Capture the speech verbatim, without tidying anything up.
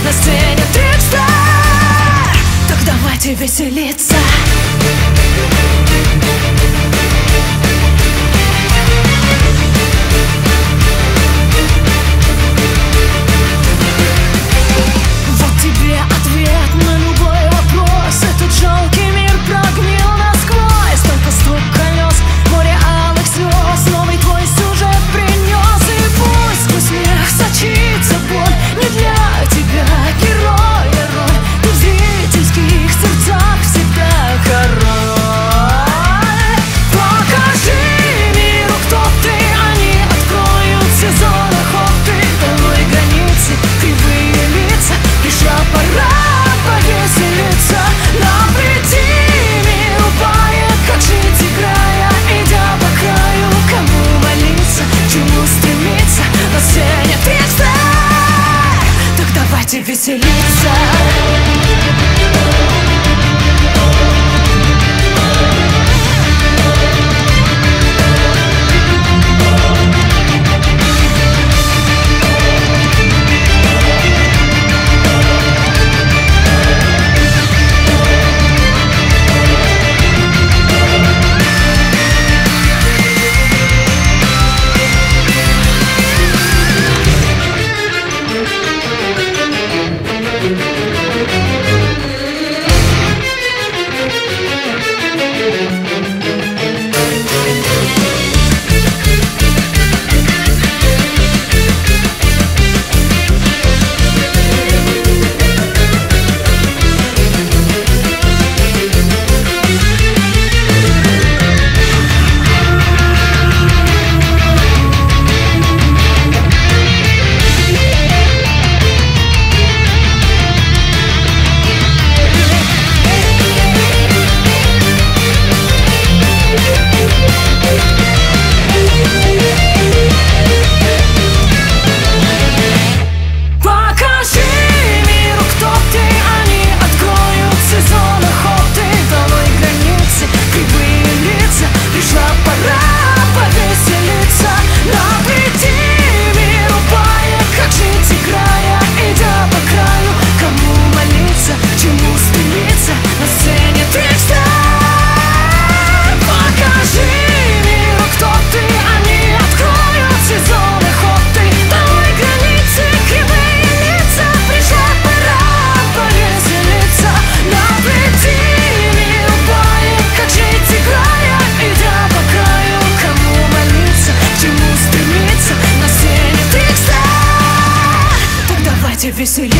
на сцене Трикстер. Так давайте веселиться. Вот тебе ответ на любой вопрос. Этот жалкий мир прогнил насквозь. Только стук колес, море алых слез новый твой сюжет принес. И пусть сквозь смех сочится боль, не для тебя героя роль. Ты в зрительских сердцах всегда король. Покажи миру, кто ты, они откроют сезон охоты. Долой границы, кривые лица, пришла пора повеселиться. Нам прийти миру поет, как жить играя, идя по краю. Кому молиться, чему стремиться, на сцене Трикстер. Так давайте веселиться. Веселиться.